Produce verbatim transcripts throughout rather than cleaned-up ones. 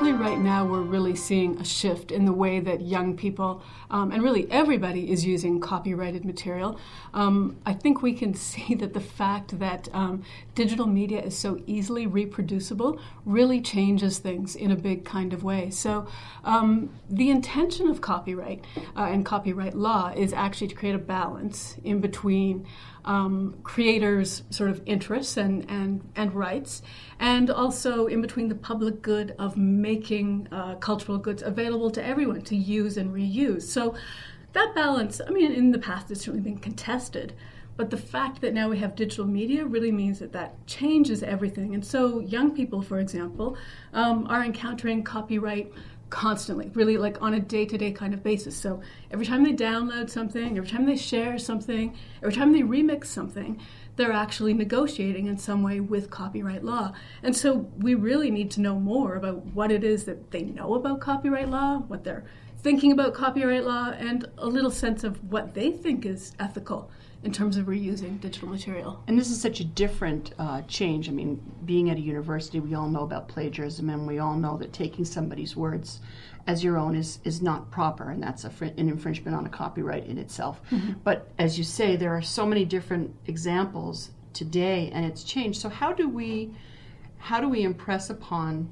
particularly right now, we're really seeing a shift in the way that young people, um, and really everybody, is using copyrighted material. Um, I think we can see that the fact that um, digital media is so easily reproducible really changes things in a big kind of way. So um, the intention of copyright uh, and copyright law is actually to create a balance in between Um, creators' sort of interests and, and, and rights, and also in between the public good of making uh, cultural goods available to everyone to use and reuse. So that balance, I mean, in the past it's certainly been contested, but the fact that now we have digital media really means that that changes everything. And so young people, for example, um, are encountering copyright constantly, really like on a day-to-day kind of basis. So every time they download something, every time they share something, every time they remix something, they're actually negotiating in some way with copyright law. And so we really need to know more about what it is that they know about copyright law, what they're thinking about copyright law, and a little sense of what they think is ethical in terms of reusing digital material. And this is such a different uh, change. I mean, being at a university, we all know about plagiarism, and we all know that taking somebody's words as your own is, is not proper, and that's a fr- an infringement on a copyright in itself. Mm-hmm. But as you say, there are so many different examples today, and it's changed. So how do we, how do we impress upon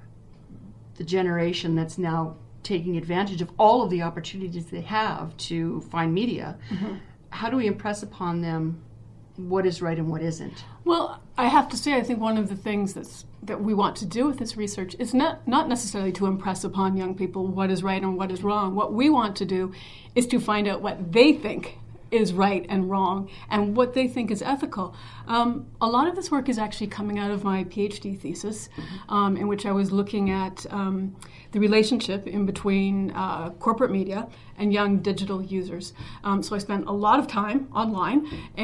the generation that's now taking advantage of all of the opportunities they have to find media? Mm-hmm. How do we impress upon them what is right and what isn't? Well, I have to say, I think one of the things that's, that we want to do with this research is not, not necessarily to impress upon young people what is right and what is wrong. What we want to do is to find out what they think is right and wrong and what they think is ethical. Um, a lot of this work is actually coming out of my PhD thesis, mm-hmm. um, in which I was looking at um, the relationship in between uh, corporate media and young digital users. Um, so I spent a lot of time online,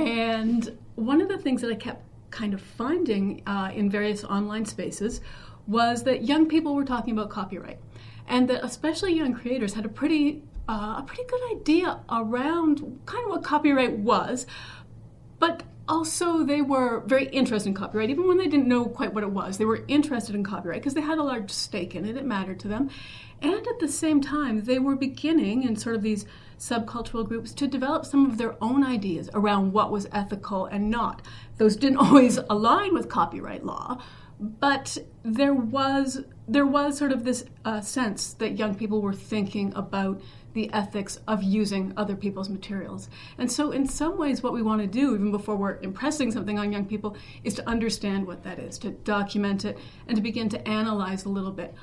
and one of the things that I kept kind of finding uh, in various online spaces was that young people were talking about copyright, and that especially young creators had a pretty Uh, a pretty good idea around kind of what copyright was, but also they were very interested in copyright, even when they didn't know quite what it was. They were interested in copyright because they had a large stake in it. It mattered to them. And at the same time, they were beginning in sort of these subcultural groups to develop some of their own ideas around what was ethical and not. Those didn't always align with copyright law, but there was there was sort of this uh, sense that young people were thinking about the ethics of using other people's materials. And so in some ways what we want to do, even before we're impressing something on young people, is to understand what that is, to document it, and to begin to analyze a little bit.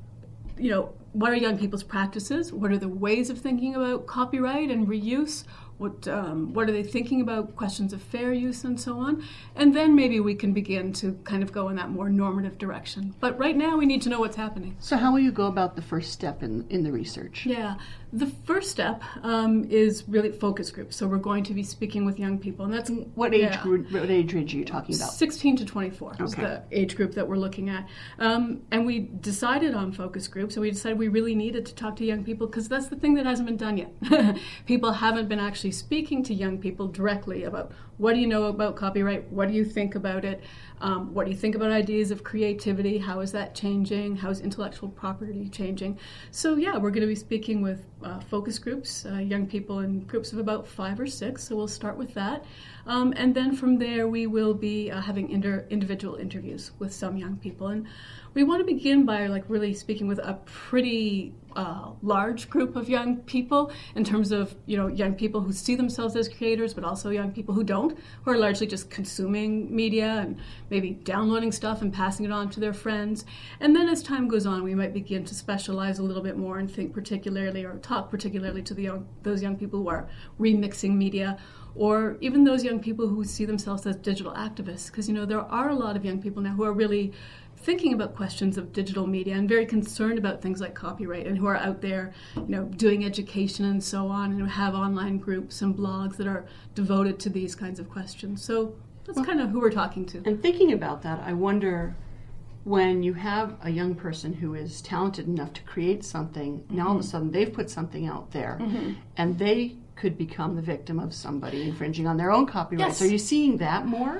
You know, what are young people's practices? What are the ways of thinking about copyright and reuse? What um, what are they thinking about questions of fair use and so on? And then maybe we can begin to kind of go in that more normative direction. But right now we need to know what's happening. So how will you go about the first step in, in the research? Yeah, the first step um, is really focus groups. So we're going to be speaking with young people. And that's What age yeah, group, what age range are you talking about? sixteen to twenty-four okay. is the age group that we're looking at. Um, and we decided on focus groups, and we decided we really needed to talk to young people because that's the thing that hasn't been done yet. People haven't been actually speaking to young people directly about what do you know about copyright, what do you think about it, um, what do you think about ideas of creativity, how is that changing, how is intellectual property changing. So yeah, we're going to be speaking with uh, focus groups, uh, young people in groups of about five or six, so we'll start with that. Um, and then from there we will be uh, having inter- individual interviews with some young people. And we want to begin by like really speaking with a pretty uh, large group of young people in terms of, you know, young people who see themselves as creators, but also young people who don't, who are largely just consuming media and maybe downloading stuff and passing it on to their friends. And then as time goes on, we might begin to specialize a little bit more and think particularly or talk particularly to the young, those young people who are remixing media, or even those young people who see themselves as digital activists. Because, you know, there are a lot of young people now who are really thinking about questions of digital media and very concerned about things like copyright, and who are out there, you know, doing education and so on, and who have online groups and blogs that are devoted to these kinds of questions. So that's well, kind of who we're talking to. And thinking about that, I wonder, when you have a young person who is talented enough to create something, mm-hmm. now all of a sudden they've put something out there, mm-hmm. and they could become the victim of somebody infringing on their own copyrights. Yes. Are you seeing that more?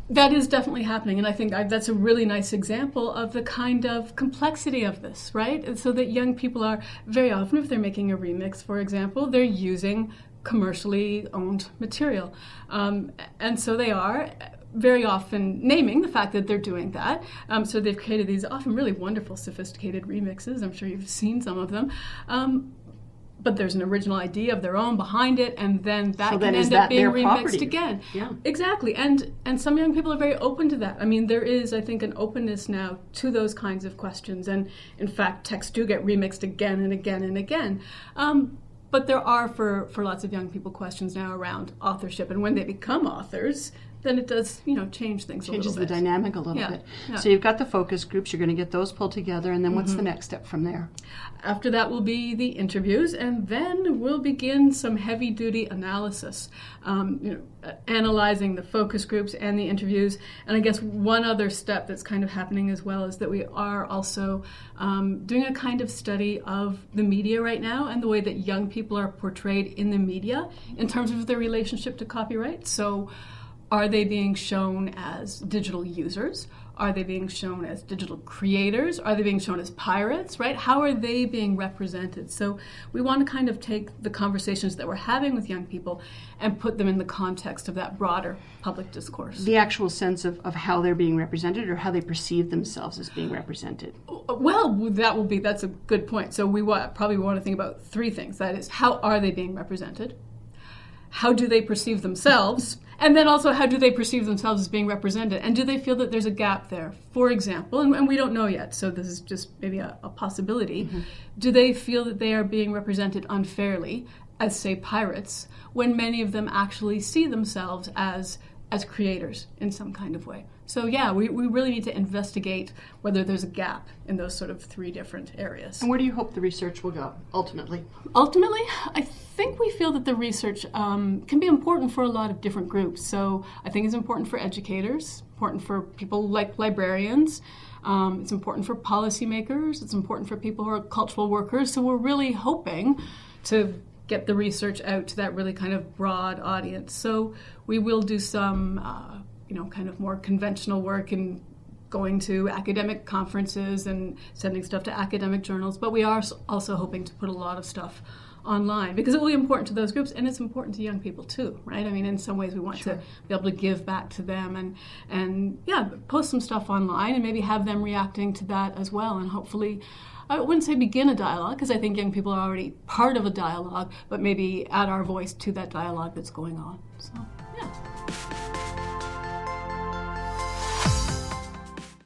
That is definitely happening, and I think I, that's a really nice example of the kind of complexity of this, right? And so that young people are, very often, if they're making a remix, for example, they're using commercially owned material. Um, and so they are very often naming the fact that they're doing that. Um, so they've created these often really wonderful, sophisticated remixes. I'm sure you've seen some of them. Um, but there's an original idea of their own behind it, and then that so can then end up being remixed property? again. Yeah. Exactly. And and some young people are very open to that. I mean, there is, I think, an openness now to those kinds of questions. And in fact, texts do get remixed again and again and again. Um, but there are, for, for lots of young people, questions now around authorship. And when they become authors, then it does, you know, change things Changes a little bit. the dynamic a little yeah. bit. Yeah. So you've got the focus groups, you're going to get those pulled together, and then what's Mm-hmm. the next step from there? After that will be the interviews, and then we'll begin some heavy-duty analysis, um, you know, uh, analyzing the focus groups and the interviews. And I guess one other step that's kind of happening as well is that we are also um, doing a kind of study of the media right now and the way that young people are portrayed in the media in terms of their relationship to copyright. So are they being shown as digital users? Are they being shown as digital creators? Are they being shown as pirates, right? How are they being represented? So we want to kind of take the conversations that we're having with young people and put them in the context of that broader public discourse. The actual sense of, of how they're being represented, or how they perceive themselves as being represented? Well, that will be, that's a good point. So we wa- probably want to think about three things. That is, how are they being represented? How do they perceive themselves? And then also, how do they perceive themselves as being represented? And do they feel that there's a gap there? For example, and, and we don't know yet, so this is just maybe a, a possibility, mm-hmm. do they feel that they are being represented unfairly as, say, pirates, when many of them actually see themselves as as creators in some kind of way? So yeah, we, we really need to investigate whether there's a gap in those sort of three different areas. And where do you hope the research will go, ultimately? Ultimately, I think we feel that the research um, can be important for a lot of different groups. So I think it's important for educators, important for people like librarians, um, it's important for policymakers, it's important for people who are cultural workers. So we're really hoping to get the research out to that really kind of broad audience. So we will do some, uh, you know, kind of more conventional work in going to academic conferences and sending stuff to academic journals, but we are also hoping to put a lot of stuff online because it will be important to those groups, and it's important to young people too, right? I mean, in some ways we want sure. to be able to give back to them and, and yeah, post some stuff online and maybe have them reacting to that as well, and hopefully, I wouldn't say begin a dialogue, because I think young people are already part of a dialogue, but maybe add our voice to that dialogue that's going on. So, yeah.